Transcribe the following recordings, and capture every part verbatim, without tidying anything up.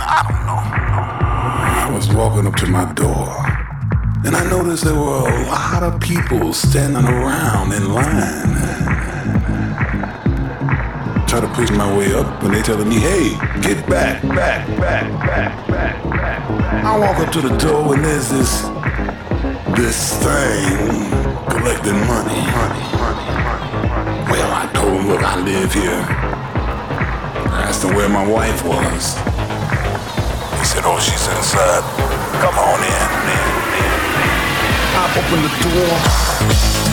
I don't know. I was walking up to my door, and I noticed there were a lot of people standing around in line. Try to push my way up, and they telling me, hey, get back, back, back, back, back, back. I walk up to the door, and there's this, this thing collecting money. money, money, money. Well, I told him, look, I live here. I asked him where my wife was. He said, oh, she's inside. Come on in. I opened the door.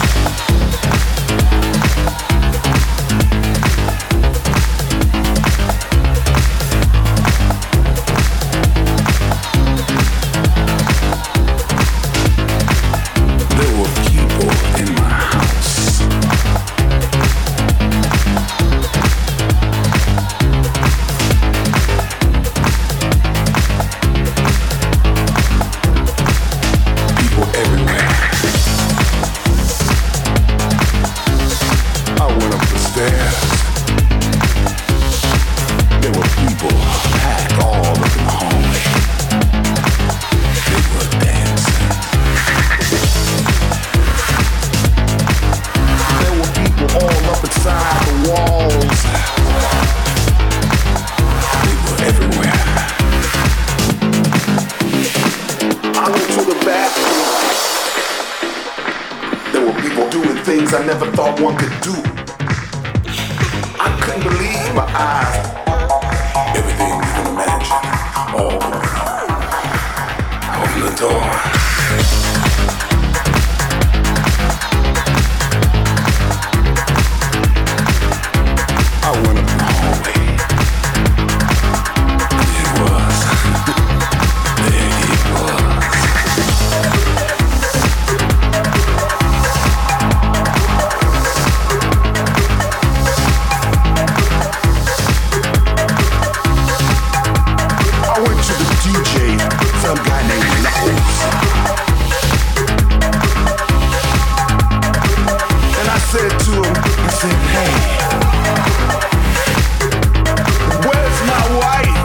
I never thought one could do. I couldn't believe my eyes. Everything you can imagine. All open the door. I went up the hallway. It was. There it was. Some guy named Knuckles. And I said to him, I said, hey, where's my wife?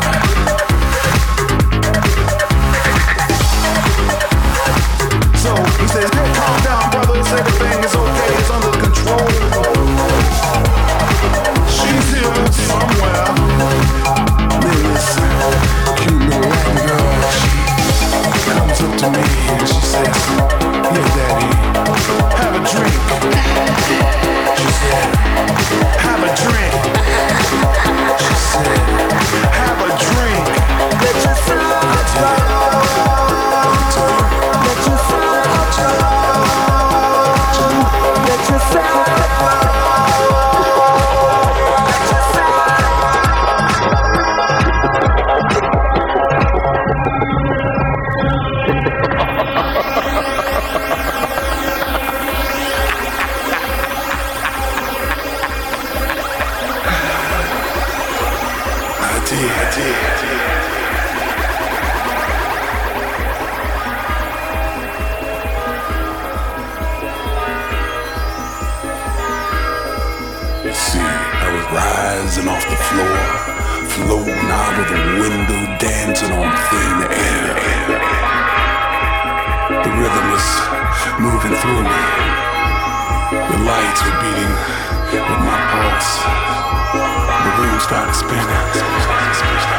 So he says, hey, calm down, brother. It's everything is okay. It's under control. She's here somewhere. This cute little Latin girl, she comes up to me and she says, yeah, daddy, have a drink. She said, have a drink. She said, have a drink. Let your fly out. Let your fly out. Let your fly out. Rising off the floor, floating out of the window, dancing on thin air. The rhythm was moving through me. The lights were beating with my pulse. The room started spinning.